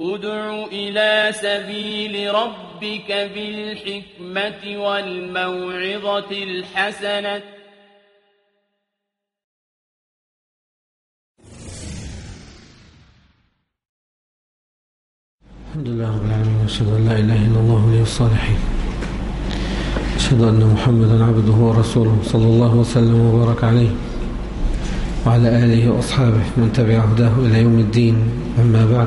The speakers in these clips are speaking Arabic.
ادع إلى سبيل ربك بالحكمة والموعظة الحسنة الحمد لله رب العالمين، وأشهد أن لا إله إلا الله ولي الصالحين، أشهد أن محمدا عبده ورسوله صلى الله وسلم وبارك عليه وعلى آله وأصحابه من تبع هداه إلى يوم الدين. أما بعد،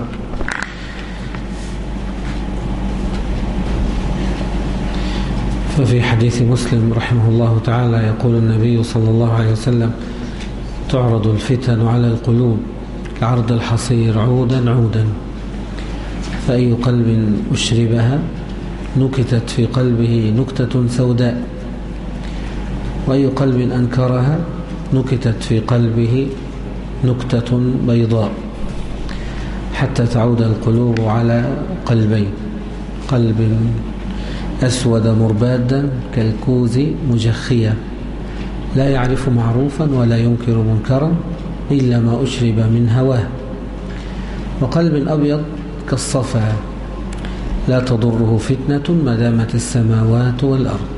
ففي حديث مسلم رحمه الله تعالى يقول النبي صلى الله عليه وسلم: تعرض الفتن على القلوب كعرض الحصير عودا عودا، فأي قلب أشربها نكتت في قلبه نكتة سوداء، وأي قلب أنكرها نكتت في قلبه نكتة بيضاء، حتى تعود القلوب على قلبين: قلب أسود مربادا كالكوز مجخيا لا يعرف معروفا ولا ينكر منكرا إلا ما أشرب من هواه، وقلب أبيض كالصفا لا تضره فتنة ما دامت السماوات والأرض.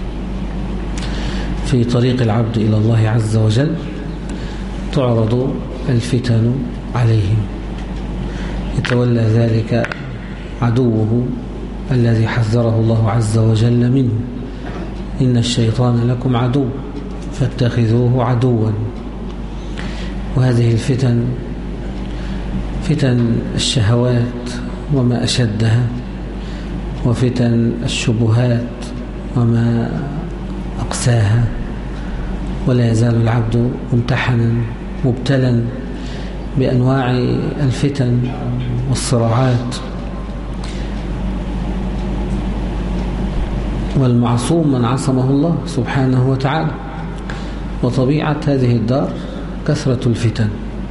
في طريق العبد إلى الله عز وجل تعرض الفتن عليهم، يتولى ذلك عدوه الذي حذره الله عز وجل منه: إن الشيطان لكم عدو فاتخذوه عدوا. وهذه الفتن فتن الشهوات وما أشدها، وفتن الشبهات وما أقساها، ولا يزال العبد ممتحنا مبتلا بأنواع الفتن والصراعات. والمعصوم من عصمه الله سبحانه وتعالى، وطبيعة هذه الدار كثرة الفتن،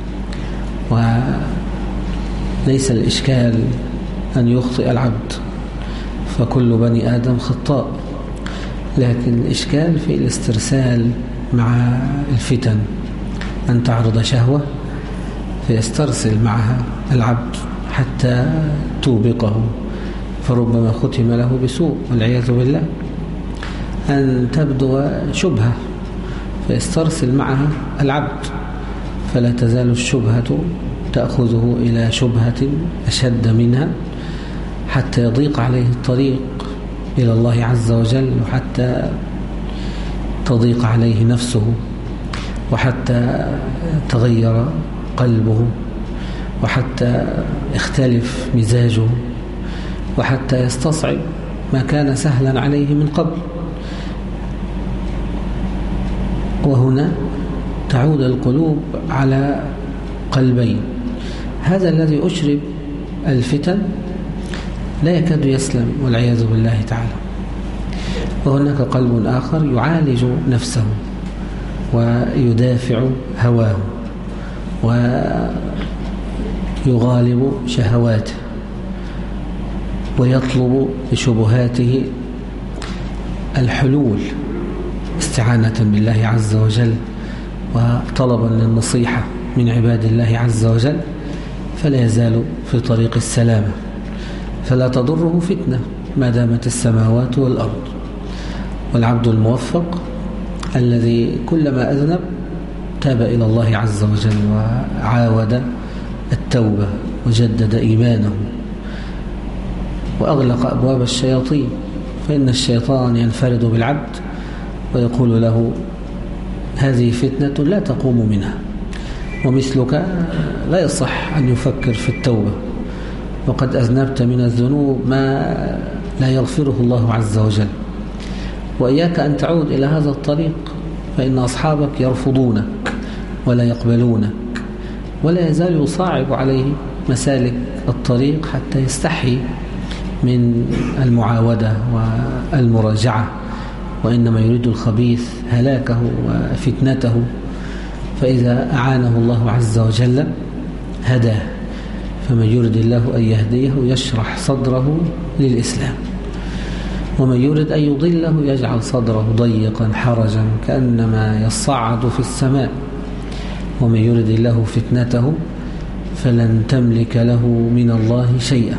وليس الإشكال أن يخطئ العبد، فكل بني آدم خطاء، لكن الإشكال في الاسترسال مع الفتن، أن تعرض شهوة فيسترسل معها العبد حتى توبقه، فربما ختم له بسوء والعياذ بالله. أن تبدو شبهة فيسترسل معها العبد، فلا تزال الشبهة تأخذه إلى شبهة أشد منها حتى يضيق عليه الطريق إلى الله عز وجل، وحتى تضيق عليه نفسه، وحتى تغير قلبه، وحتى يختلف مزاجه، وحتى يستصعب ما كان سهلا عليه من قبل. وهنا تعود القلوب على قلبين: هذا الذي أشرب الفتن لا يكاد يسلم والعياذ بالله تعالى، وهناك قلب آخر يعالج نفسه ويدافع هواه ويغالب شهواته ويطلب بشبهاته الحلول استعانة بالله عز وجل وطلبا للنصيحة من عباد الله عز وجل، فلا يزال في طريق السلامة، فلا تضره فتنة ما دامت السماوات والأرض. والعبد الموفق الذي كلما أذنب تاب إلى الله عز وجل وعاود التوبة وجدد إيمانه وأغلق أبواب الشياطين، فإن الشيطان ينفرد بالعبد ويقول له: هذه فتنة لا تقوم منها، ومثلك لا يصح أن يفكر في التوبة، وقد أذنبت من الذنوب ما لا يغفره الله عز وجل، وإياك أن تعود إلى هذا الطريق، فإن أصحابك يرفضونك ولا يقبلونك، ولا يزال يصعب عليه مسالك الطريق حتى يستحي من المعاودة والمراجعة، وإنما يريد الخبيث هلاكه وفتنته، فإذا أعانه الله عز وجل هداه. فمن يرد الله أن يهديه يشرح صدره للإسلام، ومن يرد أن يضله يجعل صدره ضيقا حرجا كأنما يصعد في السماء، ومن يرد الله فتنته فلن تملك له من الله شيئا.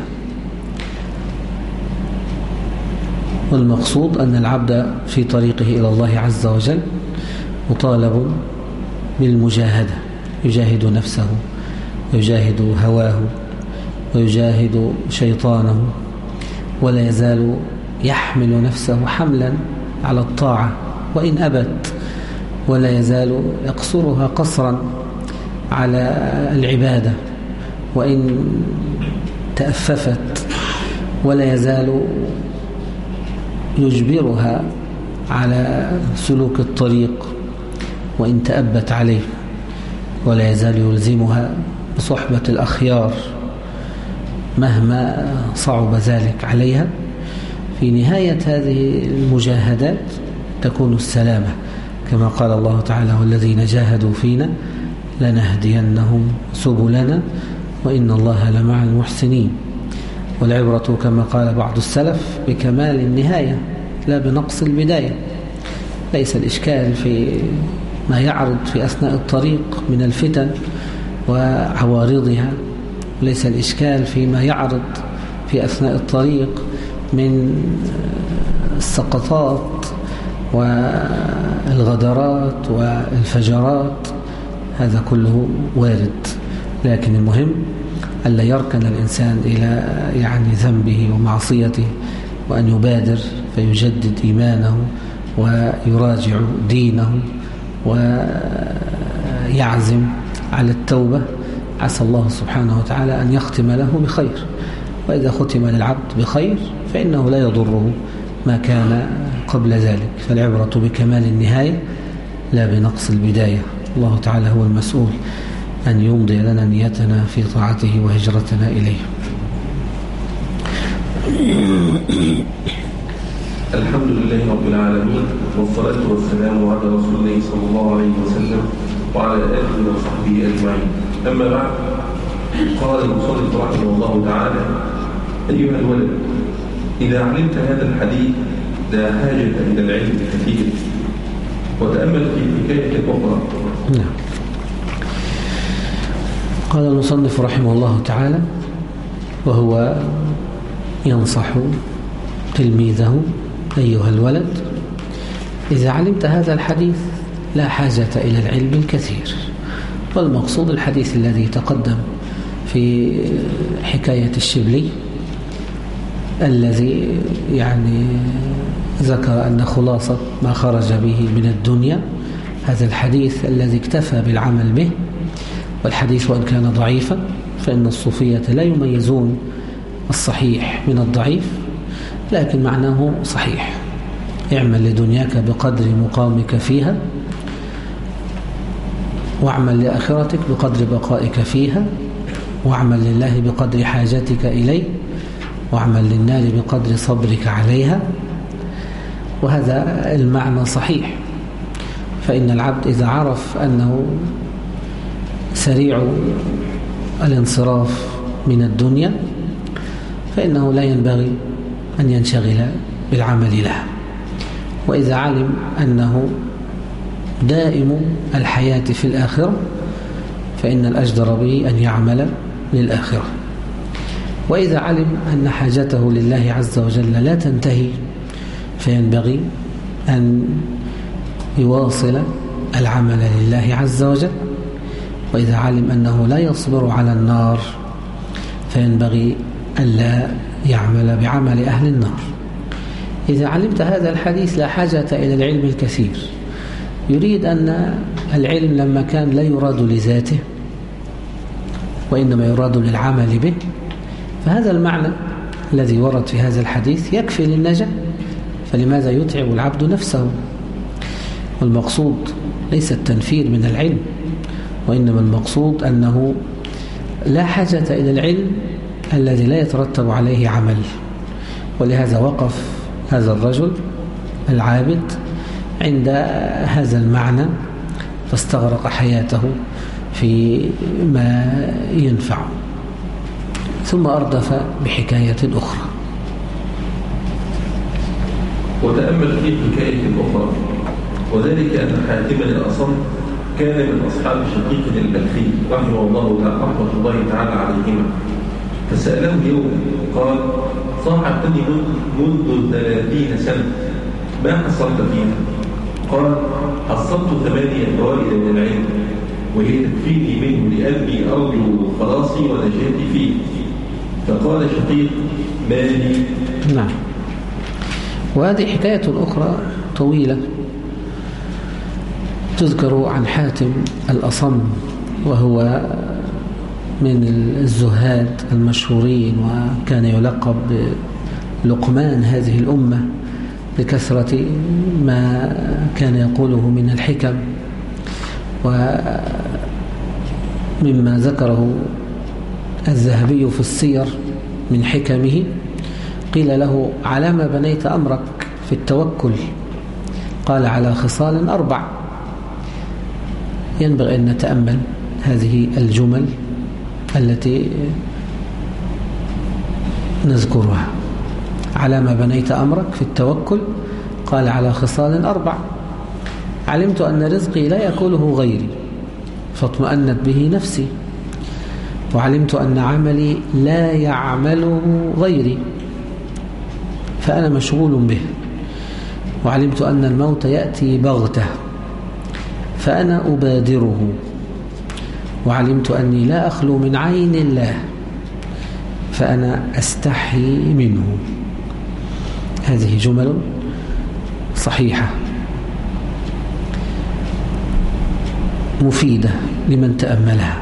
والمقصود أن العبد في طريقه إلى الله عز وجل مطالب بالمجاهدة، يجاهد نفسه ويجاهد هواه ويجاهد شيطانه، ولا يزال يحمل نفسه حملا على الطاعة وإن أبت، ولا يزال يقصرها قصرا على العبادة وإن تأففت، ولا يزال يجبرها على سلوك الطريق وإن تأبت عليه، ولا يزال يلزمها بصحبة الأخيار مهما صعب ذلك عليها. في نهاية هذه المجاهدات تكون السلامة، كما قال الله تعالى: والذين جاهدوا فينا لنهدينهم سبلنا وإن الله لمع المحسنين. والعبرة كما قال بعض السلف بكمال النهاية لا بنقص البداية. ليس الإشكال في ما يعرض في أثناء الطريق من الفتن وعوارضها، ليس الإشكال فيما يعرض في أثناء الطريق من السقطات والغدرات والفجرات، هذا كله وارد، لكن المهم ألا يركن الإنسان إلى ذنبه ومعصيته، وأن يبادر فيجدد إيمانه ويراجع دينه ويعزم على التوبة. عسى الله سبحانه وتعالى أن يختم له بخير، وإذا ختم للعبد بخير فإنه لا يضره ما كان قبل ذلك. فالعبرة بكمال النهاية لا بنقص البداية. الله تعالى هو المسؤول أن يمضي لنا نيتنا في طاعته وهجرتنا إليه. الحمد لله رب العالمين، والصلاة والسلام على رسول الله صلى الله عليه وسلم وعلى آله وصحبه أجمعين. أما بعد، قال المصنف رحمه الله تعالى: أيها الولد، إذا علمت هذا الحديث لا حاجة إلى العلم كثير. وتأمل في حكاية أخرى. نعم. قال المصنف رحمه الله تعالى وهو ينصح تلميذه: أيها الولد، إذا علمت هذا الحديث لا حاجة إلى العلم الكثير. والمقصود الحديث الذي تقدم في حكاية الشبلي، الذي ذكر أن خلاصة ما خرج به من الدنيا هذا الحديث الذي اكتفى بالعمل به. والحديث وإن كان ضعيفا فإن الصوفية لا يميزون الصحيح من الضعيف، لكن معناه صحيح: اعمل لدنياك بقدر مقامك فيها، واعمل لآخرتك بقدر بقائك فيها، واعمل لله بقدر حاجتك إليه، واعمل للنار بقدر صبرك عليها. وهذا المعنى صحيح، فإن العبد إذا عرف أنه سريع الانصراف من الدنيا فإنه لا ينبغي أن ينشغل بالعمل لها. وإذا علم أنه دائم الحياة في الآخرة فإن الأجدر به أن يعمل للآخرة. وإذا علم أن حاجته لله عز وجل لا تنتهي فينبغي أن يواصل العمل لله عز وجل. وإذا علم أنه لا يصبر على النار فينبغي ألا يعمل بعمل أهل النار. إذا علمت هذا الحديث لا حاجة إلى العلم الكثير، يريد أن العلم لما كان لا يراد لذاته وإنما يراد للعمل به، فهذا المعنى الذي ورد في هذا الحديث يكفي للنجاة. فلماذا يتعب العبد نفسه؟ والمقصود ليس التنفير من العلم، وإنما المقصود أنه لا حاجة إلى العلم الذي لا يترتب عليه عمل. ولهذا وقف هذا الرجل العابد عند هذا المعنى فاستغرق حياته في ما ينفع، ثم أردف بحكاية أخرى. وتأمل في حكاية أخرى، وذلك أن حاتما الأصم كان من أصحاب شقيق البلخي رحمه الله رحمة الله تعالى عليهما، فسأله يوم قال: صاحبتني منذ 30 سنة، ما حصلت فيها؟ قال: حصلت 8 فوائد من العلم، وهي تكفيني منه لأني أرجو خلاصي ونجاتي فيه. فقال شقيق: ما لي؟ نعم. وهذه حكاية أخرى طويلة تذكر عن حاتم الأصم، وهو من الزهاد المشهورين، وكان يلقب بلقمان هذه الأمة لكثرة ما كان يقوله من الحكم. ومما ذكره الذهبي في السير من حكمه قيل له: على ما بنيت أمرك في التوكل؟ قال: على خصال 4. ينبغي أن نتأمل هذه الجمل التي نذكرها. على ما بنيت أمرك في التوكل؟ قال: على خصال 4. علمت أن رزقي لا يأكله غيري فاطمأنت به نفسي، وعلمت أن عملي لا يعمله غيري فأنا مشغول به، وعلمت أن الموت يأتي بغتة فأنا أبادره، وعلمت أني لا أخلو من عين الله فأنا أستحي منه. هذه جمل صحيحة مفيدة لمن تأملها.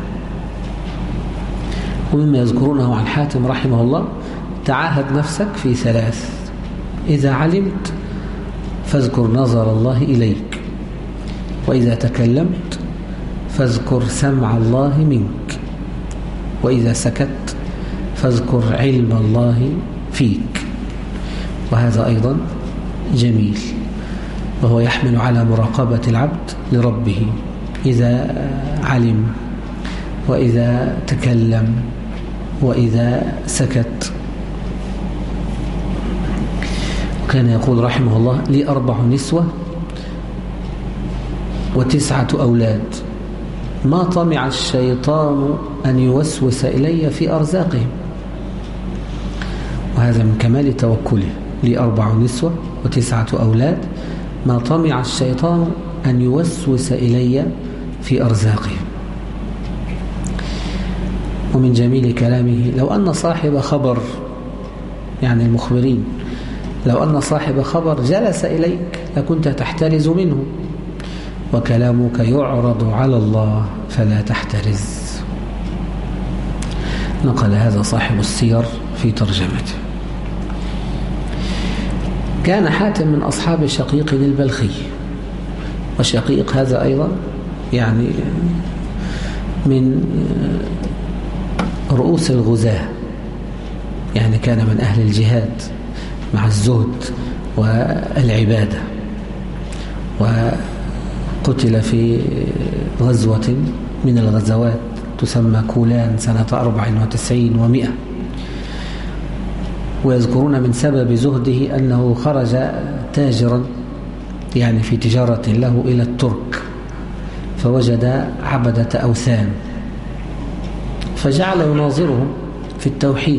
ومما يذكرونه عن حاتم رحمه الله: تعاهد نفسك في 3: إذا علمت فاذكر نظر الله إليك، وإذا تكلمت فاذكر سمع الله منك، وإذا سكت فاذكر علم الله فيك. وهذا أيضا جميل، وهو يحمل على مراقبة العبد لربه إذا علم، وإذا تكلم، وإذا سكت. وكان يقول رحمه الله: لي 4 نسوة و9 أولاد، ما طمع الشيطان أن يوسوس إلي في أرزاقهم. وهذا من كمال توكله: لي 4 نسوة و9 أولاد، ما طمع الشيطان أن يوسوس إلي في أرزاقهم. ومن جميل كلامه: لو أن صاحب خبر، يعني المخبرين، لو أن صاحب خبر جلس إليك لكنت تحترز منه، وكلامك يعرض على الله فلا تحترز. نقل هذا صاحب السير في ترجمته. كان حاتم من أصحاب شقيق البلخي، وشقيق هذا أيضا يعني من رؤوس الغزاة، يعني كان من أهل الجهاد مع الزهد والعبادة، وقتل في غزوة من الغزوات تسمى كولان سنة 94 و100. ويذكرون من سبب زهده أنه خرج تاجرا، يعني في تجارة له، إلى الترك، فوجد عبدة أوثان فجعل يناظرهم في التوحيد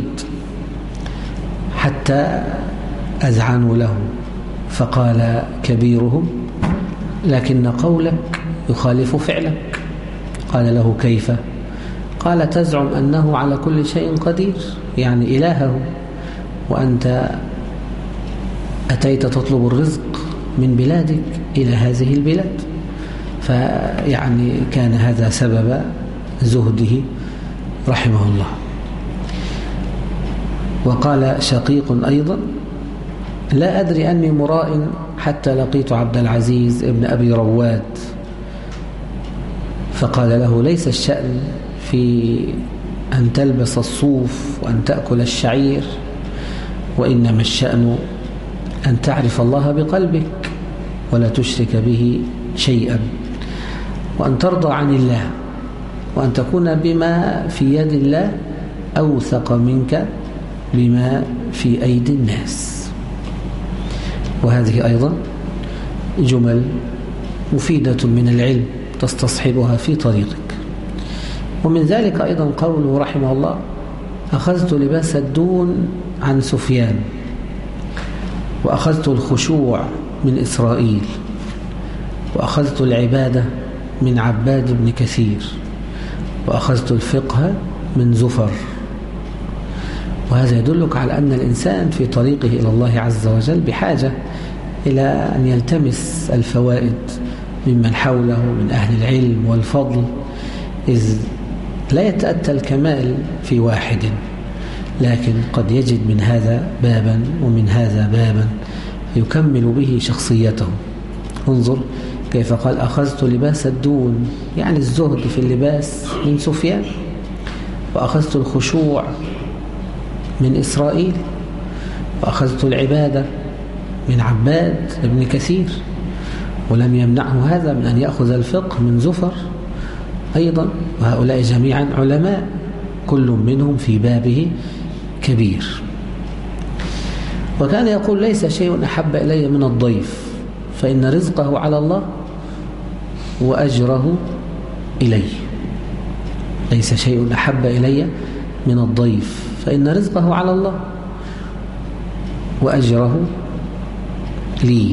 حتى أذعنوا له، فقال كبيرهم: لكن قولك يخالف فعلك. قال له: كيف؟ قال: تزعم أنه على كل شيء قدير، يعني إلهه، وأنت أتيت تطلب الرزق من بلادك إلى هذه البلاد. فيعني كان هذا سبب زهده رحمه الله. وقال شقيق أيضا: لا أدري أني مراء حتى لقيت عبد العزيز ابن أبي رواد، فقال له: ليس الشأن في أن تلبس الصوف وأن تأكل الشعير، وإنما الشأن أن تعرف الله بقلبك ولا تشرك به شيئا، وأن ترضى عن الله، وأن تكون بما في يد الله أوثق منك بما في أيدي الناس. وهذه أيضا جمل مفيدة من العلم تستصحبها في طريقك. ومن ذلك أيضا قوله رحمه الله: أخذت لباس الدون عن سفيان، وأخذت الخشوع من إسرائيل، وأخذت العبادة من عباد بن كثير، وأخذت الفقه من زفر. وهذا يدلك على أن الإنسان في طريقه إلى الله عز وجل بحاجة إلى أن يلتمس الفوائد ممن حوله من أهل العلم والفضل، إذ لا يتأتى الكمال في واحد، لكن قد يجد من هذا بابا ومن هذا بابا يكمل به شخصيته. انظر كيف قال: أخذت لباس الدون، يعني الزهد في اللباس، من سفيان، وأخذت الخشوع من إسرائيل، وأخذت العبادة من عباد بن كثير. ولم يمنعه هذا من أن يأخذ الفقه من زفر أيضا، وهؤلاء جميعا علماء، كل منهم في بابه كبير. وكان يقول: ليس شيء أحب إلي من الضيف، فإن رزقه على الله وأجره إلي. ليس شيء أحب إلي من الضيف، فإن رزقه على الله وأجره لي.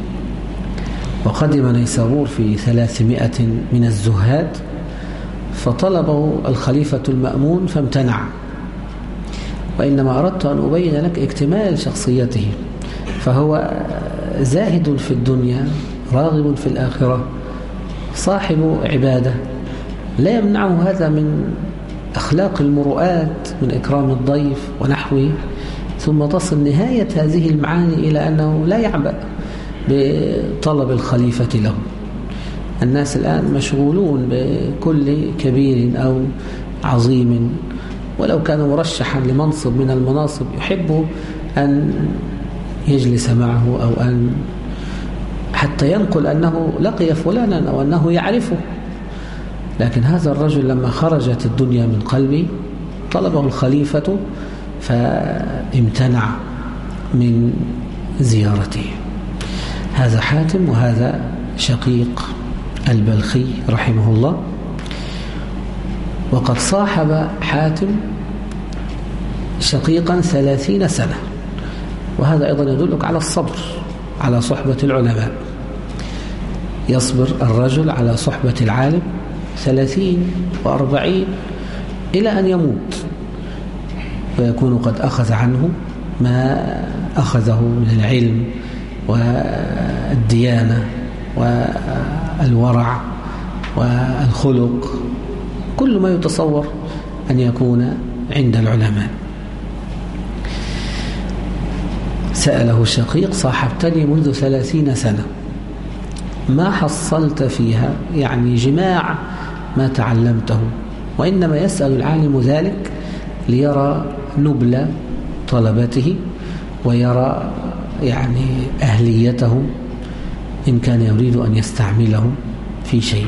وقدم نيسابور في 300 من الزهاد، فطلبه الخليفة المأمون فامتنع. وإنما أردت أن أبين لك اكتمال شخصيته، فهو زاهد في الدنيا راغب في الآخرة، صاحب عبادة، لا يمنعه هذا من أخلاق المروءات، من إكرام الضيف ونحوه. ثم تصل نهاية هذه المعاني إلى أنه لا يعبأ بطلب الخليفة له. الناس الآن مشغولون بكل كبير أو عظيم، ولو كان مرشحا لمنصب من المناصب يحب أن يجلس معه، أو أن حتى ينقل أنه لقي فلانا أو أنه يعرفه. لكن هذا الرجل لما خرجت الدنيا من قلبه طلبه الخليفة فامتنع من زيارته. هذا حاتم، وهذا شقيق البلخي رحمه الله. وقد صاحب حاتم شقيقا 30 سنة، وهذا أيضا يدلك على الصبر على صحبة العلماء. يصبر الرجل على صحبة العالم 30 و40 إلى أن يموت، ويكون قد أخذ عنه ما أخذه من العلم والديانة والورع والخلق، كل ما يتصور أن يكون عند العلماء. سأله الشقيق: صاحبتني منذ 30 سنة، ما حصلت فيها؟ يعني جماع ما تعلمته. وإنما يسأل العالم ذلك ليرى نبل طلبته، ويرى يعني أهليتهم إن كان يريد أن يستعملهم في شيء.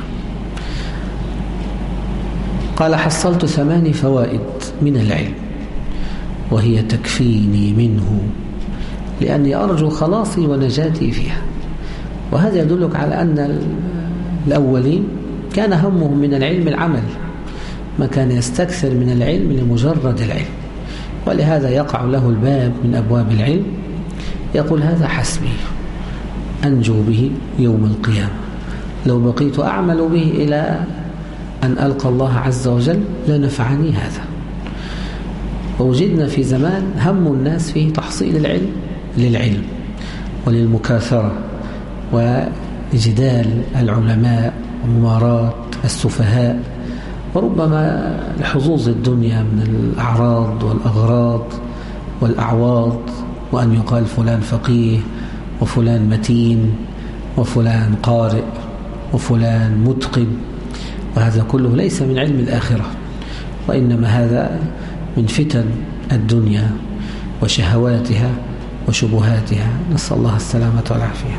قال: حصلت 8 فوائد من العلم، وهي تكفيني منه، لأني أرجو خلاصي ونجاتي فيها. وهذا يدلك على أن الأولين كان همهم من العلم العمل، ما كان يستكثر من العلم لمجرد العلم. ولهذا يقع له الباب من أبواب العلم، يقول: هذا حسبي، أنجو به يوم القيامة، لو بقيت أعمل به إلى أن ألقى الله عز وجل لنفعني هذا. ووجدنا في زمان هم الناس فيه تحصيل العلم للعلم وللمكاثرة وجدال العلماء ومماراة السفهاء، وربما لحظوظ الدنيا من الأعراض والأغراض والأعواض، وأن يقال فلان فقيه وفلان متين وفلان قارئ وفلان متقن. وهذا كله ليس من علم الآخرة، وإنما هذا من فتن الدنيا وشهواتها وشبهاتها، نسأل الله السلامة والعافية.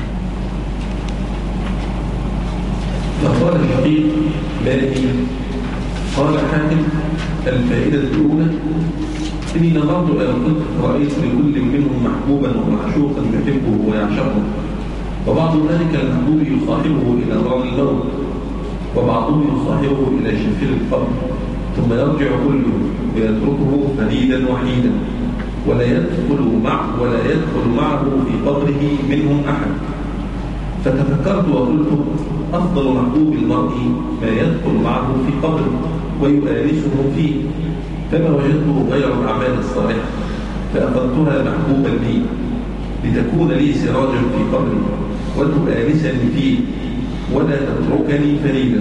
فقال الحقيق مالكي: قال حاتم: الفائدة الأولى إني نظرت إلى الخلق فرأيت لكل منهم محبوبا ومعشوقا يحبه ويعشقه، وبعض ذلك المحبوب يصاحبه إلى دار الموت وبعضهم يصاحبه إلى شفير القبر ثم يرجع كله ويتركه فريدا وحيدا ولا يدخل معه في قبره منهم أحد. فتفكرت وقلت أفضل محبوب المرء ما يدخل معه في قبره ويؤانسه فيه، فما وجدته غير الأعمال الصالحة فأخذتها محبوبا لي لتكون لي سراجا في قبري وتؤانسني فيه ولا تتركني فريدا.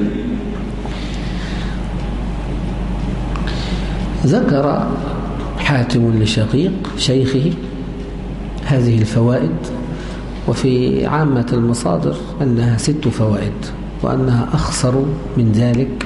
ذكر حاتم لشقيق شيخه هذه الفوائد، وفي عامة المصادر أنها 6 فوائد، وأنها أخصر من ذلك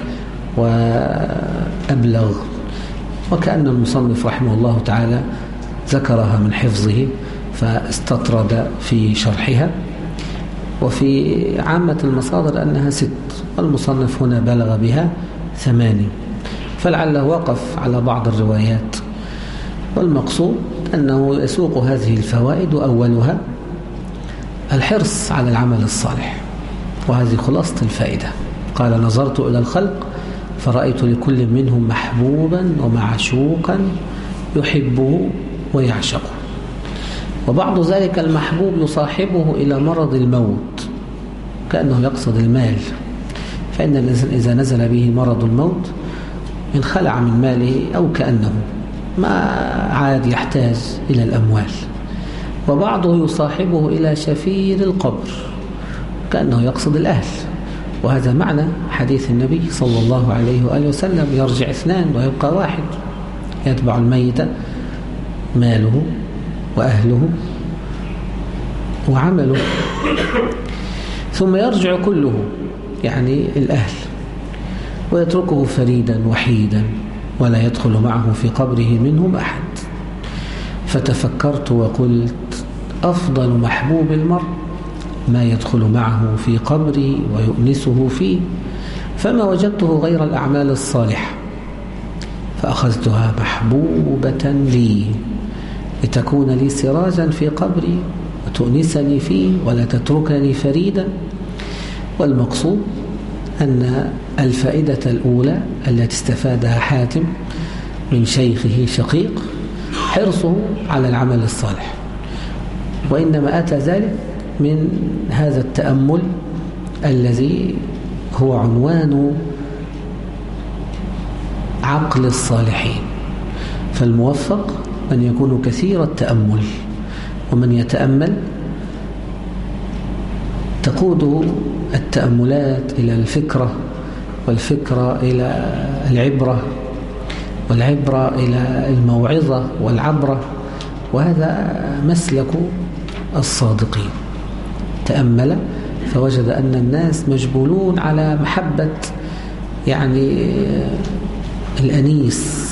وأبلغ، وكأن المصنف رحمه الله تعالى ذكرها من حفظه فاستطرد في شرحها. وفي عامة المصادر أنها 6، والمصنف هنا بلغ بها 8، فلعله وقف على بعض الروايات. والمقصود أنه يسوق هذه الفوائد، وأولها الحرص على العمل الصالح، وهذه خلاصة الفائدة. قال: نظرت إلى الخلق فرأيت لكل منهم محبوبا ومعشوقا يحبه ويعشقه، وبعض ذلك المحبوب يصاحبه إلى مرض الموت كأنه يقصد المال، فإن الإنسان إذا نزل به مرض الموت انخلع من ماله أو كأنه ما عاد يحتاج إلى الأموال. وبعضه يصاحبه إلى شفير القبر كأنه يقصد الأهل، وهذا معنى حديث النبي صلى الله عليه وآله وسلم: يرجع 2 ويبقى 1. يتبع الميت ماله وأهله وعمله، ثم يرجع كله يعني الأهل ويتركه فريدا وحيدا ولا يدخل معه في قبره منهم أحد. فتفكرت وقلت: أفضل محبوب المرء ما يدخل معه في قبره ويؤنسه فيه، فما وجدته غير الأعمال الصالحة فأخذتها محبوبة لي لتكون لي سراجا في قبري وتؤنسني فيه ولا تتركني فريدا. والمقصود أن الفائدة الأولى التي استفادها حاتم من شيخه شقيق حرصه على العمل الصالح، وإنما أتى ذلك من هذا التأمل الذي هو عنوان عقل الصالحين. فالموفق من يكون كثير التأمل، ومن يتأمل تقوده التأملات إلى الفكرة، والفكرة إلى العبرة، والعبرة إلى الموعظة والعبرة، وهذا مسلك الصادقين. تأمل فوجد أن الناس مجبولون على محبة يعني الأنيس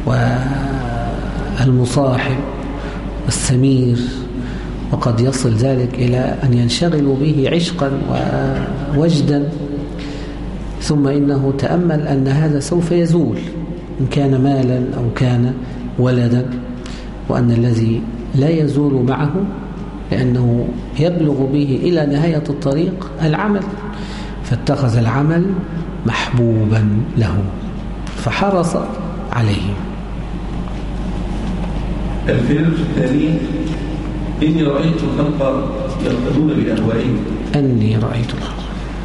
والمصاحب والسمير، وقد يصل ذلك إلى أن ينشغلوا به عشقا ووجدا، ثم إنه تأمل أن هذا سوف يزول إن كان مالا أو كان ولدا، وأن الذي لا يزول معه لأنه يبلغ به إلى نهاية الطريق العمل، فاتخذ العمل محبوبا له فحرص عليه. الفيلم الثاني: إني رأيت الخلق يقتدون بأهوائهم. أني رأيت الخلق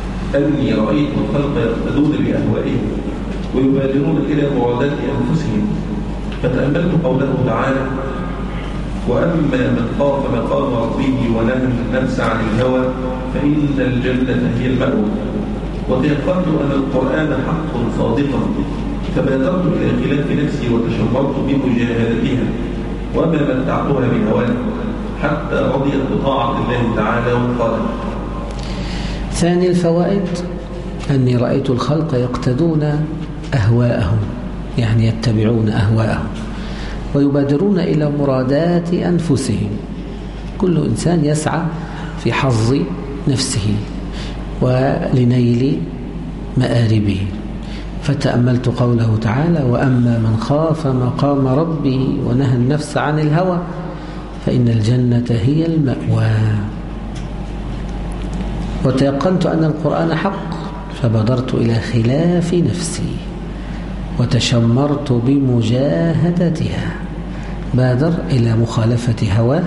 يقتدون بأهوائهم ويبادرون إلى مرادات أنفسهم. فتأملت قوله تعالى: وأما من خاف مقام ربه ونهى النفس عن الهوى فإن الجنة هي المأوى. وتيقنت أن القرآن حق صادقا، فبادرت إلى خلاف نفسي وتشمرت بمجاهدتها وما متعتها بهواها حتى رضيت بطاعة الله تعالى وقالت. ثاني الفوائد: أني رأيت الخلق يقتدون أهواءهم، يعني يتبعون أهواءهم ويبادرون إلى مرادات أنفسهم. كل إنسان يسعى في حظ نفسه ولنيل مآربه. فتأملت قوله تعالى: وأما من خاف مقام ربه ونهى النفس عن الهوى فإن الجنة هي المأوى. وتيقنت أن القرآن حق، فبدرت إلى خلاف نفسي وتشمرت بمجاهدتها. بادر إلى مخالفة هواه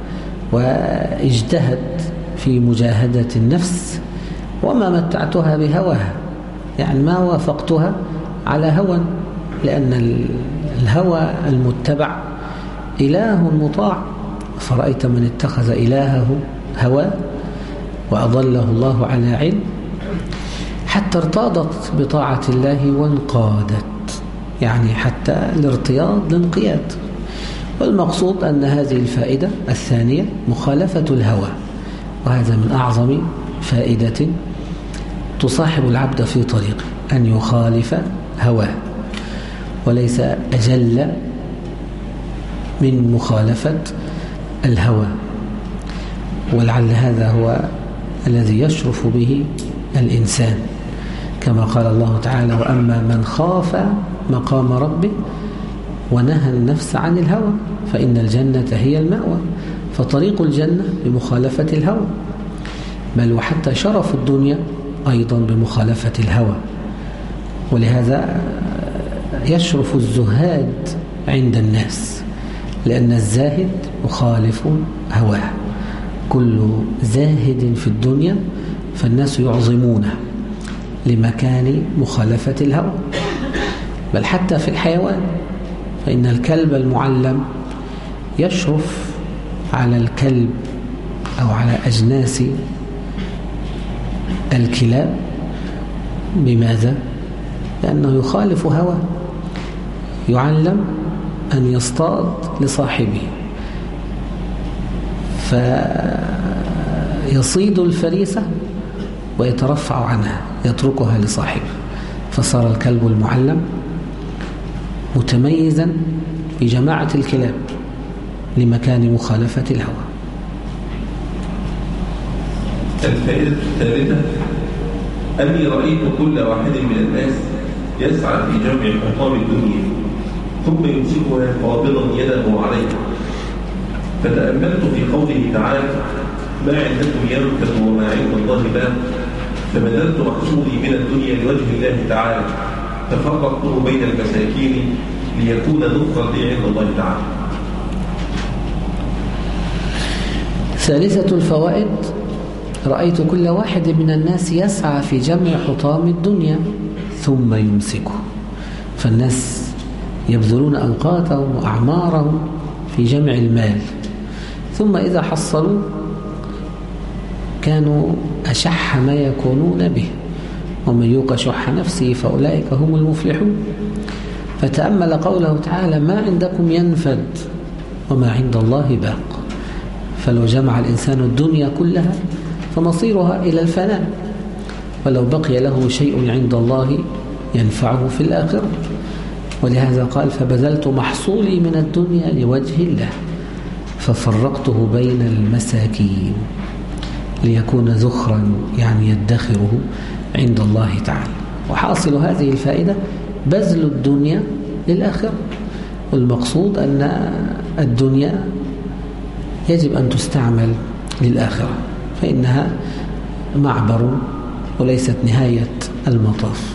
واجتهد في مجاهدة النفس، وما متعتها بهواها، يعني ما وافقتها على هوى، لأن الهوى المتبع إله مطاع. فرأيت من اتخذ إلهه هواه وأضله الله على علم حتى ارتاضت بطاعة الله وانقادت، يعني حتى الارتياض الانقياد. والمقصود أن هذه الفائدة الثانية مخالفة الهوى، وهذا من أعظم فائدة تصاحب العبد في طريقه، أن يخالف هواه، وليس أجل من مخالفة الهوى. ولعل هذا هو الذي يشرف به الإنسان، كما قال الله تعالى: وأما من خاف مقام ربه ونهى النفس عن الهوى فإن الجنة هي المأوى. فطريق الجنة بمخالفة الهوى، بل وحتى شرف الدنيا أيضا بمخالفة الهوى. ولهذا يشرف الزهاد عند الناس، لأن الزاهد يخالف هواه. كل زاهد في الدنيا فالناس يعظمونه لمكان مخالفة الهوى. بل حتى في الحيوان، فإن الكلب المعلم يشرف على الكلب أو على أجناس الكلاب. بماذا؟ لأنه يخالف هواه، يعلم أن يصطاد لصاحبه، فيصيد الفريسة ويترفع عنها، يتركها لصاحبه. فصار الكلب المعلم متميزا بجماعة الكلاب لمكان مخالفة الهوى. الفائدة الثالثة: أني رأيت كل واحد من الناس يسعى في جمع حطام الدنيا ثم يمسكها قابضا يده عليها. فتأملت في قوله تعالى: ما عندكم ينفد وما عند الله باق. فبذلت محصولي من الدنيا لوجه الله تعالى، ففرقته بين المساكين ليكون ذخرا لي عند الله تعالى. ثالثة الفوائد: رأيت كل واحد من الناس يسعى في جمع حطام الدنيا ثم يمسكه. فالناس يبذلون أوقاتهم وأعمارهم في جمع المال، ثم إذا حصلوا كانوا أشح ما يكونون به، ومن يوق شح نفسه فأولئك هم المفلحون. فتأمل قوله تعالى: ما عندكم ينفد وما عند الله باق. فلو جمع الإنسان الدنيا كلها فمصيرها إلى الفناء، ولو بقي له شيء عند الله ينفعه في الآخرة. ولهذا قال: فبذلت محصولي من الدنيا لوجه الله ففرقته بين المساكين ليكون ذخرا، يعني يدخره عند الله تعالى. وحاصل هذه الفائدة بذل الدنيا للآخرة. والمقصود أن الدنيا يجب أن تستعمل للآخرة، فإنها معبر وليست نهاية المطاف.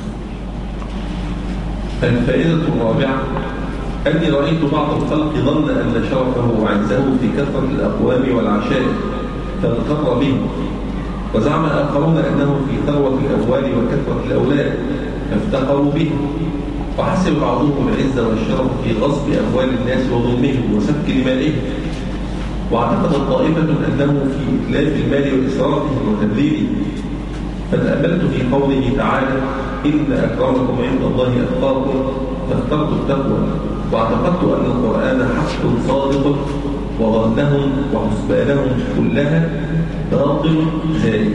الفائدة الرابعة: أني رأيت بعض الخلق ظن أن شرفه وعزه في كثرة الأقوام والعشائر فاغتر به، وزعم آخرون أنه في ثروة الأموال وكثرة الأولاد فافتقروا به، وحسب بعضهم العزة والشرف في غصب أموال الناس وظلمهم وسفك دمائهم، واعتقدت طائفة أنه في إتلاف المال وإسرافه وتبذيره. فتأملت في قوله تعالى: إن أكرمكم عند الله أتقاكم، فاخترت التقوى، واعتقدت أن القرآن حق صادق، وظنهم وحسبانهم كلها باطل زائد.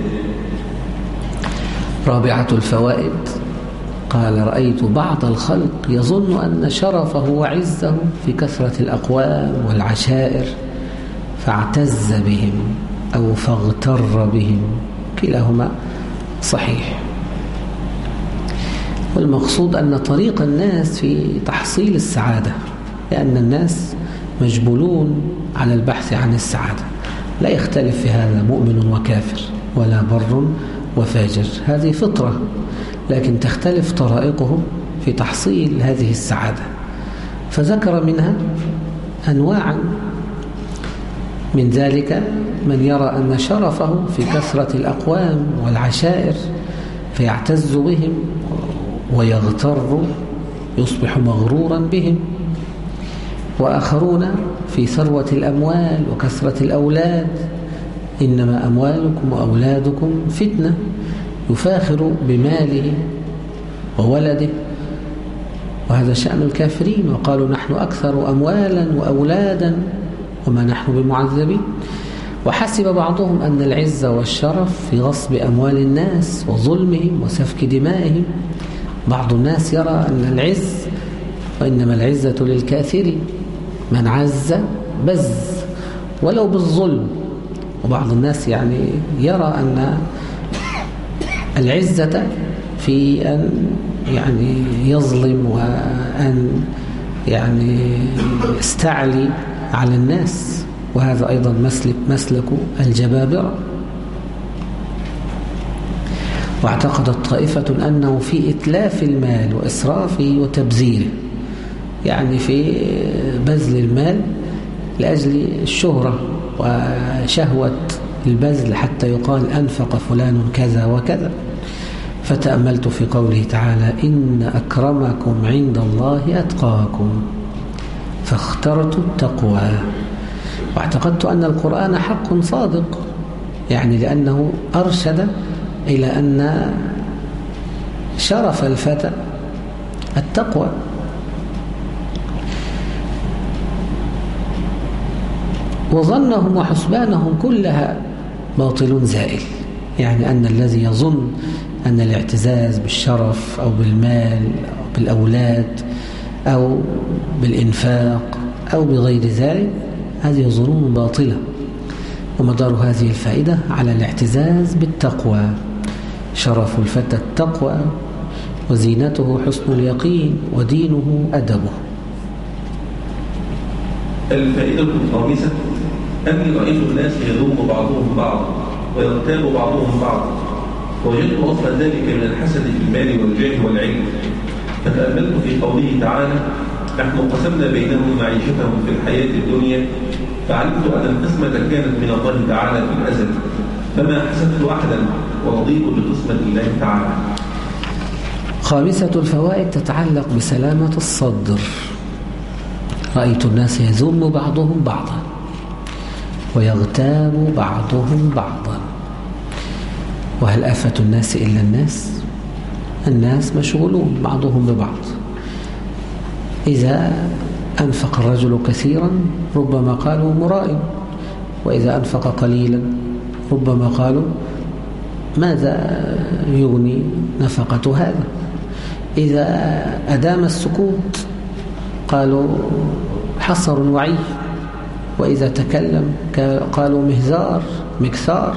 رابعة الفوائد: قال: رأيت بعض الخلق يظن أن شرفه وعزه في كثرة الأقوام والعشائر فاعتز بهم أو فاغتر بهم، كلاهما صحيح. والمقصود أن طريق الناس في تحصيل السعادة، لأن الناس مجبولون على البحث عن السعادة، لا يختلف في هذا مؤمن وكافر، ولا بر وفاجر، هذه فطرة، لكن تختلف طرائقه في تحصيل هذه السعادة. فذكر منها أنواعا، من ذلك من يرى أن شرفه في كثرة الأقوام والعشائر فيعتز بهم ويغتر، يصبح مغرورا بهم. وآخرون في ثروة الأموال وكثرة الأولاد، إنما أموالكم وأولادكم فتنة، يفاخر بماله وولده، وهذا شأن الكافرين، وقالوا نحن أكثر أموالا وأولادا وما نحن بمعذبين. وحسب بعضهم أن العزة والشرف في غصب أموال الناس وظلمهم وسفك دمائهم. بعض الناس يرى أن العز، وإنما العزة للكافر، من عز بز ولو بالظلم. وبعض الناس يرى أن العزة في أن يظلم وأن يستعلي على الناس، وهذا أيضا مسلك الجبابرة. واعتقدت طائفة أنه في إتلاف المال وإسرافه وتبذيره، في بذل المال لأجل الشهرة وشهوة البذل حتى يقال أنفق فلان كذا وكذا. فتأملت في قوله تعالى إن أكرمكم عند الله أتقاكم، فاخترت التقوى. واعتقدت أن القرآن حق صادق، لأنه أرشد إلى أن شرف الفتى التقوى. وظنهم وحسبانهم كلها باطل زائل، أن الذي يظن أن الاعتزاز بالشرف أو بالمال أو بالأولاد أو بالإنفاق أو بغير ذلك، هذه ظنون باطلة. ومدار هذه الفائدة على الاعتزاز بالتقوى. شرف الفتى التقوى، وزينته حسن اليقين، ودينه أدبه. الفائدة الخامسة: أني رأيت الناس يذوم بعضهم بعضا ويغتاب بعضهم بعضا، ووجدت أصل ذلك من الحسد في المال والجاه والعلم. فتأملت في قوله تعالى: نحن قسمنا بينهم معيشتهم في الحياة الدنيا، فعلمت أن القسمة كانت من الله تعالى في الأزل، فما حسدت أحدا ورضيت بقسمة الله تعالى. خامسة الفوائد تتعلق بسلامة الصدر. رأيت الناس يذم بعضهم بعضا ويغتاب بعضهم بعضا. وهل آفة الناس إلا الناس؟ الناس مشغولون بعضهم ببعض. إذا أنفق الرجل كثيرا ربما قالوا مرائي، وإذا أنفق قليلا ربما قالوا ماذا يغني نفقة هذا. إذا أدام السكوت قالوا حصر وعي، وإذا تكلم قالوا مهزار مكثار.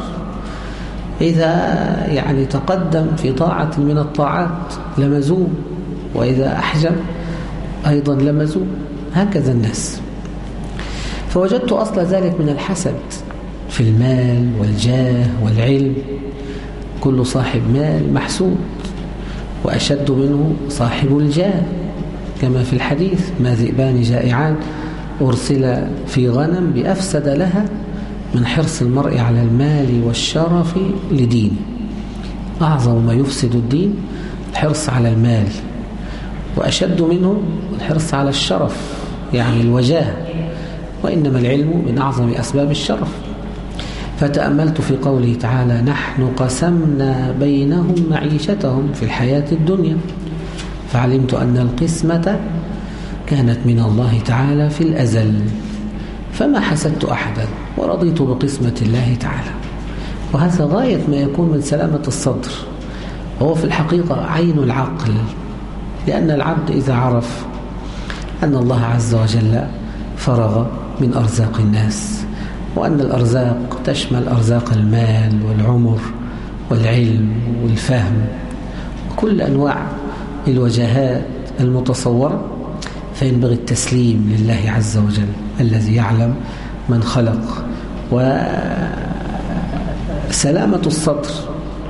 إذا تقدم في طاعة من الطاعات لمزوم، وإذا أحجم أيضا لمزوم. هكذا الناس. فوجدت أصل ذلك من الحسد في المال والجاه والعلم. كل صاحب مال محسود، وأشد منه صاحب الجاه، كما في الحديث: ما ذئبان جائعان أرسل في غنم بأفسد لها من حرص المرء على المال والشرف لدينه. أعظم ما يفسد الدين الحرص على المال، وأشد منه الحرص على الشرف، الوجاه، وإنما العلم من أعظم أسباب الشرف. فتأملت في قوله تعالى: نحن قسمنا بينهم معيشتهم في الحياة الدنيا، فعلمت أن القسمة كانت من الله تعالى في الأزل، فما حسدت أحدا ورضيت بقسمة الله تعالى. وهذا غاية ما يكون من سلامة الصدر، وهو في الحقيقة عين العقل. لأن العبد إذا عرف أن الله عز وجل فرغ من أرزاق الناس، وأن الأرزاق تشمل أرزاق المال والعمر والعلم والفهم وكل أنواع الوجهات المتصورة، فينبغي التسليم لله عز وجل الذي يعلم من خلق. وسلامة الصدر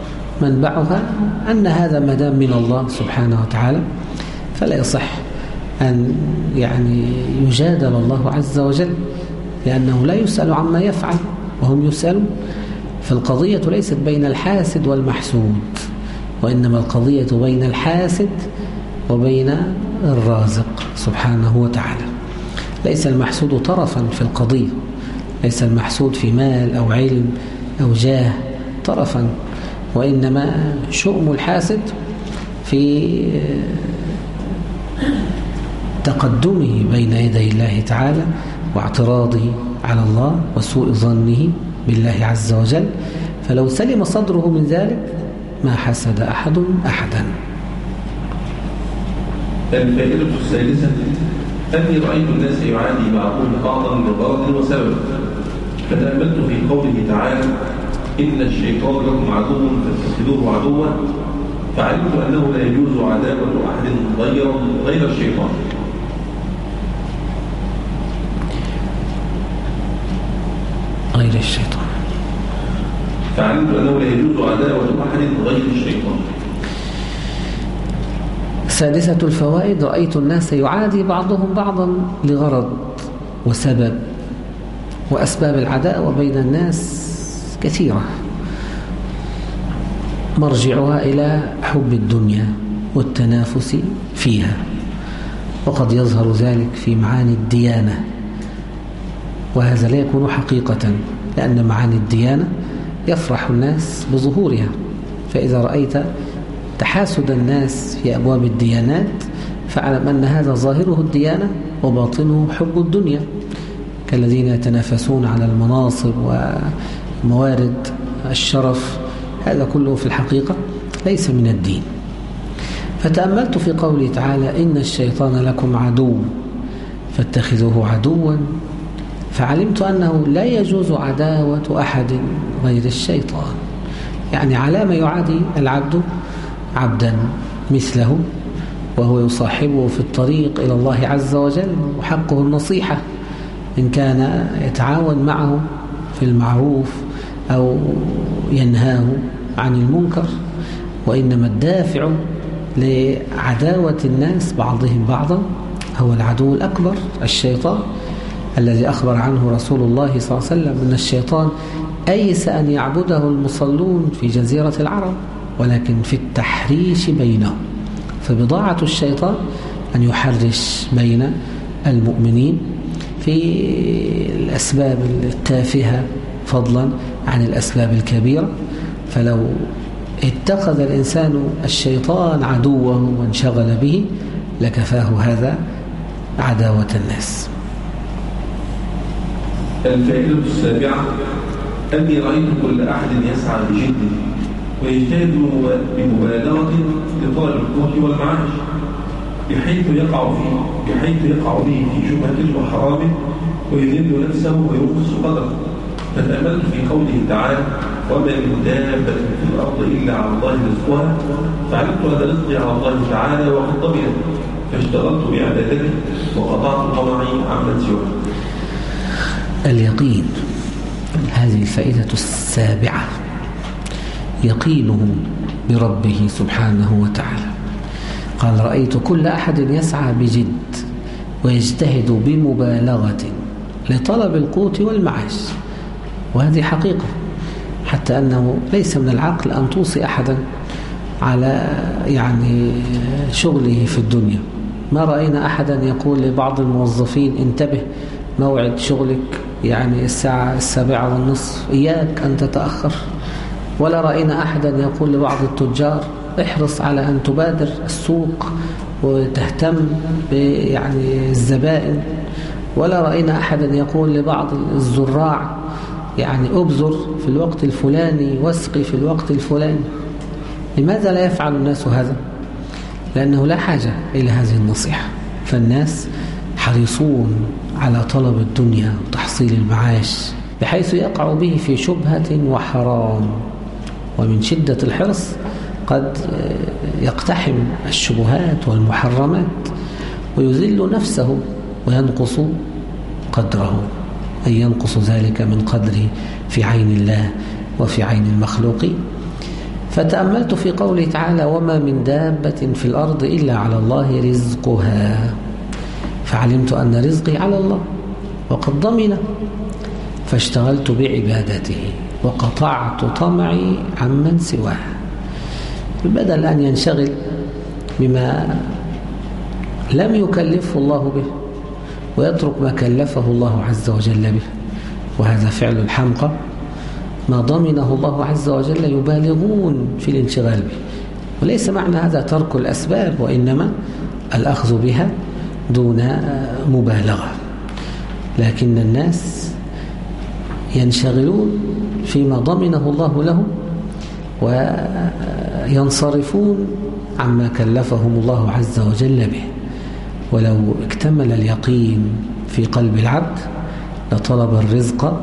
منبعها أن هذا مدام من الله سبحانه وتعالى فلا يصح أن يعني يجادل الله عز وجل، لأنه لا يسأل عما يفعل وهم يسألون. فالقضية ليست بين الحاسد والمحسود، وإنما القضية بين الحاسد وبين الرازق سبحانه وتعالى. ليس المحسود طرفا في القضية، ليس المحسود في مال أو علم أو جاه طرفا، وإنما شؤم الحاسد في تقدمه بين يدي الله تعالى واعتراضه على الله وسوء ظنه بالله عز وجل. فلو سلم صدره من ذلك ما حسد أحد أحدا. الفائدة الثالثة أني رأيت الناس يعادي بعضهم بعضا لغرض وسبب، فتأملت في قوله تعالى: إن الشيطان لكم عدو فاتخذوه عدوا، فعلمت أنه لا يجوز عداوة أحد غير الشيطان. غير الشيطان. فعلمت أنه لا يجوز عداوة أحد غير الشيطان. سادسة الفوائد: رأيت الناس يعادي بعضهم بعضا لغرض وسبب. وأسباب العداوة بين الناس كثيرة، مرجعها إلى حب الدنيا والتنافس فيها، وقد يظهر ذلك في معاني الديانة، وهذا لا يكون حقيقة، لأن معاني الديانة يفرح الناس بظهورها. فإذا رأيت تحاسد الناس في أبواب الديانات فاعلم أن هذا ظاهره الديانة وباطنه حب الدنيا، كالذين يتنافسون على المناصب وموارد الشرف. هذا كله في الحقيقة ليس من الدين. فتأملت في قوله تعالى: إن الشيطان لكم عدو فاتخذوه عدوا، فعلمت أنه لا يجوز عداوة أحد غير الشيطان. يعني على ما يعادي العبد عبدا مثله وهو يصاحبه في الطريق إلى الله عز وجل، وحقه النصيحة إن كان يتعاون معه في المعروف أو ينهاه عن المنكر. وإنما الدافع لعداوة الناس بعضهم بعضا هو العدو الأكبر الشيطان، الذي أخبر عنه رسول الله صلى الله عليه وسلم أن الشيطان أيس أن يعبده المصلون في جزيرة العرب، ولكن في التحريش بينهم. فبضاعة الشيطان أن يحرش بين المؤمنين في الأسباب التافهة فضلا عن الأسباب الكبيرة. فلو اتخذ الإنسان الشيطان عدوه وانشغل به لكفاه هذا عداوة الناس. الفائدة السابعة أني رأيت كل أحد يسعى بجد ويجتهد بمبالغة لطلب القوت والمعاش، بحيث يقع به في شبهة وحرام ويذل نفسه وينقص قدره. فتأملت في قوله تعالى: وما من دابة في الأرض إلا على الله رزقها، فعلمت أن رزقي على الله تعالى وقد ضمنه، فاشتغلت بعبادته وقطعت طمعي عمن سواه. اليقين، هذه الفائدة السابعة، يقينه بربه سبحانه وتعالى. قال: رأيت كل أحد يسعى بجد ويجتهد بمبالغة لطلب القوت والمعاش، وهذه حقيقة، حتى أنه ليس من العقل أن توصي أحدا على شغله في الدنيا. ما رأينا أحدا يقول لبعض الموظفين: انتبه موعد شغلك الساعة 7:30، إياك أن تتأخر. ولا رأينا أحدا يقول لبعض التجار: احرص على أن تبادر السوق وتهتم بالزبائن. ولا رأينا أحدا يقول لبعض الزراع: أبذر في الوقت الفلاني واسقي في الوقت الفلاني. لماذا لا يفعل الناس هذا؟ لأنه لا حاجة إلى هذه النصيحة. فالناس حريصون على طلب الدنيا وتحصيل المعاش، بحيث يقع به في شبهة وحرام، ومن شدة الحرص قد يقتحم الشبهات والمحرمات ويذل نفسه وينقص قدره، أي ينقص ذلك من قدره في عين الله وفي عين المخلوقين. فتأملت في قوله تعالى وما من دابة في الأرض إلا على الله رزقها، فعلمت أن رزقي على الله وقد ضمن، فاشتغلت بعبادته وقطعت طمعي عمن سواه. بدل أن ينشغل بما لم يكلفه الله به ويترك ما كلفه الله عز وجل به، وهذا فعل الحمقى، ما ضمنه الله عز وجل يبالغون في الانشغال به. وليس معنى هذا ترك الأسباب، وإنما الأخذ بها دون مبالغة. لكن الناس ينشغلون فيما ضمنه الله لهم وينصرفون عما كلفهم الله عز وجل به. ولو اكتمل اليقين في قلب العبد لطلب الرزق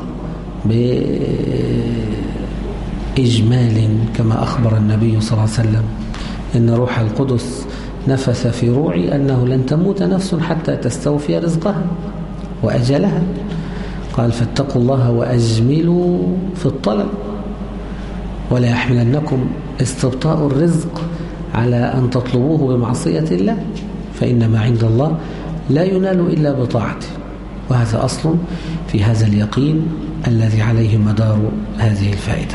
بإجمال، كما أخبر النبي صلى الله عليه وسلم إن روح القدس نفث في روعي أنه لن تموت نفس حتى تستوفي رزقها وأجلها. قال فاتقوا الله وأجملوا في الطلب، ولا يحملنكم استبطاء الرزق على أن تطلبوه بمعصية الله، فإن ما عند الله لا ينال إلا بطاعته. وهذا أصل في هذا اليقين الذي عليه مدار هذه الفائدة.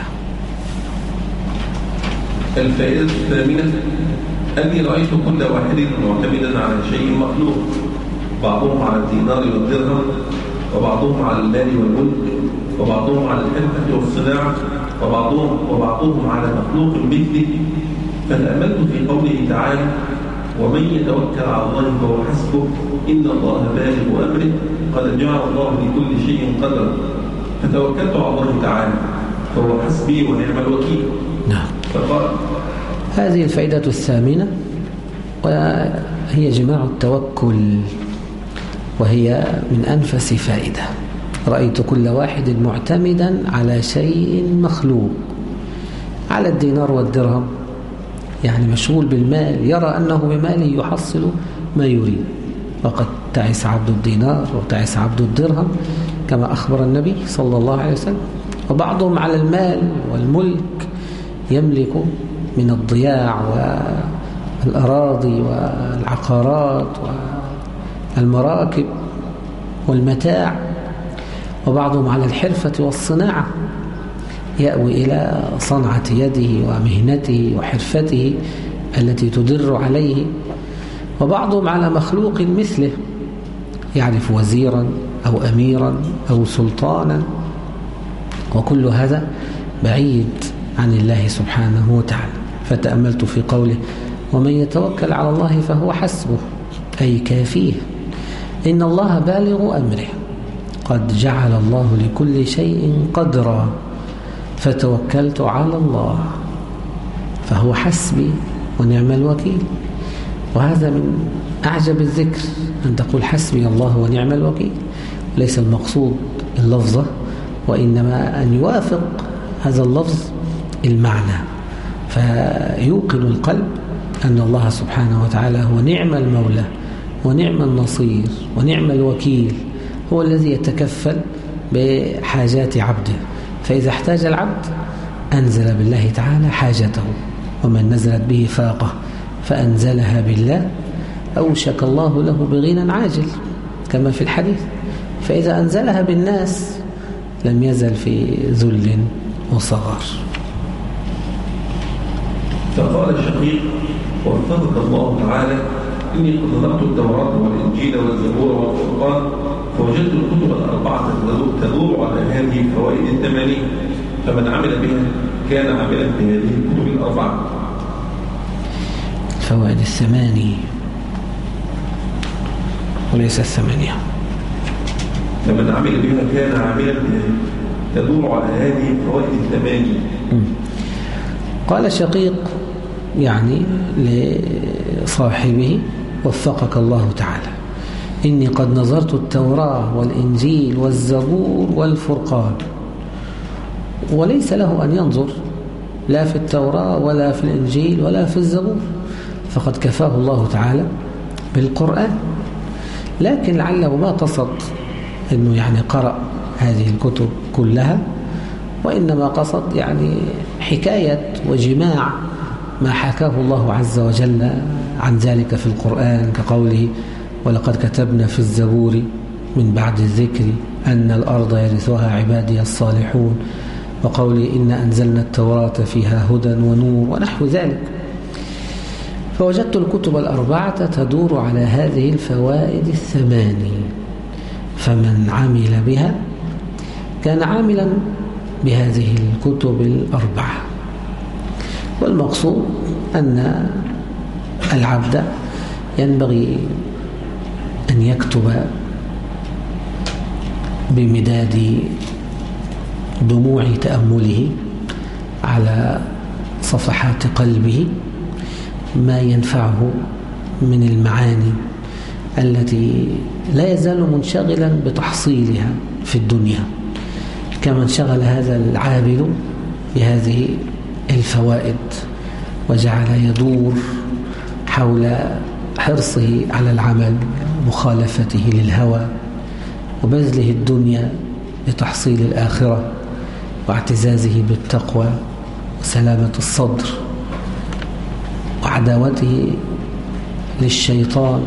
الفائدة الثامنة أني رأيت كل واحد معتمدا على شيء مخلوق، بعضهم على الدينار والدرهم، وبعضهم على المال والملك، وبعضهم على الحرفة والصناعة، وبعضهم على مخلوق مثله. فتأملت في قوله تعالى ومن يتوكل على الله فهو حسبه إن الله بالغ أمره قد جعل الله لكل شيء قدرا. فتوكلت على الله تعالى فهو حسبي ونعم الوكيل. نعم. فقال هذه الفائدة الثامنة، وهي جماع التوكل، وهي من أنفس فائدة. رأيت كل واحد معتمدا على شيء مخلوق، على الدينار والدرهم، يعني مشغول بالمال، يرى أنه بماله يحصل ما يريد، وقد تعس عبد الدينار وتعس عبد الدرهم كما أخبر النبي صلى الله عليه وسلم. وبعضهم على المال والملك، يملك من الضياع والأراضي والعقارات والمراكب والمتاع. وبعضهم على الحرفة والصناعة، يأوي إلى صنعة يده ومهنته وحرفته التي تدر عليه. وبعضهم على مخلوق مثله، يعرف وزيرا أو أميرا أو سلطانا، وكل هذا بعيد عن الله سبحانه وتعالى. فتأملت في قوله ومن يتوكل على الله فهو حسبه، أي كافيه، إن الله بالغ أمره قد جعل الله لكل شيء قدرا، فتوكلت على الله فهو حسبي ونعم الوكيل. وهذا من أعجب الذكر، أن تقول حسبي الله ونعم الوكيل. ليس المقصود اللفظة، وإنما أن يوافق هذا اللفظ المعنى، فيوقن القلب أن الله سبحانه وتعالى هو نعم المولى ونعم النصير ونعم الوكيل، هو الذي يتكفل بحاجات عبده. فإذا احتاج العبد أنزل بالله تعالى حاجته، ومن نزلت به فاقة فأنزلها بالله أوشك الله له بغنى عاجل كما في الحديث. فإذا أنزلها بالناس لم يزل في ذل وصغر. فقال الشقيق وفقك الله تعالى إني قد نظرت التوراة والإنجيل والزبور والفرقان فوجدت الكتب الأربعة تدور على هذه الفوائد الثمانية، فمن عمل بها كان عاملا بهذه الكتب الأربعة. الفوائد الثمانية وليس الثمانية. فمن عمل بها كان عاملا بها تدور على هذه الفوائد الثمانية. قال شقيق يعني لصاحبه وفقك الله تعالى إني قد نظرت التوراة والإنجيل والزبور والفرقان، وليس له أن ينظر لا في التوراة ولا في الإنجيل ولا في الزبور، فقد كفاه الله تعالى بالقرآن. لكن لعله ما قصد أنه يعني قرأ هذه الكتب كلها، وإنما قصد يعني حكاية وجماع ما حكاه الله عز وجل عن ذلك في القرآن، كقوله ولقد كتبنا في الزبور من بعد الذكر أن الأرض يرثها عبادي الصالحون، وقوله إن أنزلنا التوراة فيها هدى ونور ونحو ذلك. فوجدت الكتب الأربعة تدور على هذه الفوائد الثماني، فمن عمل بها كان عاملا بهذه الكتب الأربعة. والمقصود أن العبد ينبغي أن يكتب بمداد دموع تأمله على صفحات قلبه ما ينفعه من المعاني التي لا يزال منشغلا بتحصيلها في الدنيا، كما انشغل هذا العابد بهذه الفوائد وجعل يدور حول حرصه على العمل، مخالفته للهوى، وبذله الدنيا لتحصيل الآخرة، واعتزازه بالتقوى وسلامة الصدر، وعداوته للشيطان،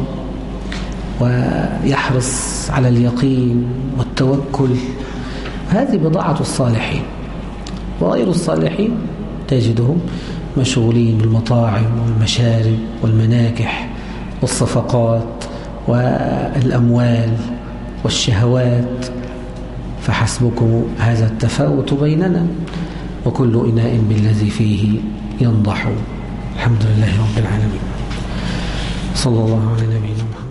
ويحرص على اليقين والتوكل. هذه بضاعة الصالحين. وغير الصالحين تجدهم مشغولين بالمطاعم والمشارب والمناكح والصفقات والأموال والشهوات. فحسبكم هذا التفاوت بيننا، وكل إناء بالذي فيه ينضح. الحمد لله رب العالمين، صلى الله على نبينا محمد.